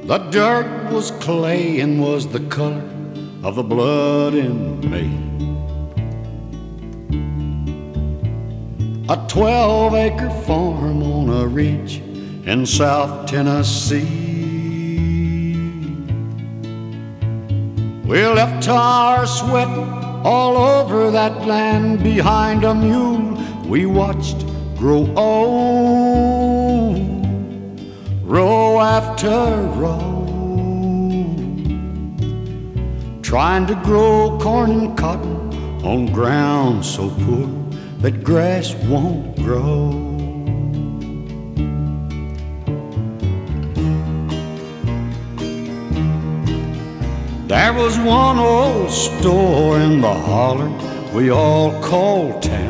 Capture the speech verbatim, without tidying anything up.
The dirt was clay and was the color of the blood in me. A twelve acre farm on a ridge in South Tennessee. We left our sweat all over that land behind a mule we watched grow old, row after row, trying to grow corn and cotton on ground so poor that grass won't grow. There was one old store in the holler we all called town.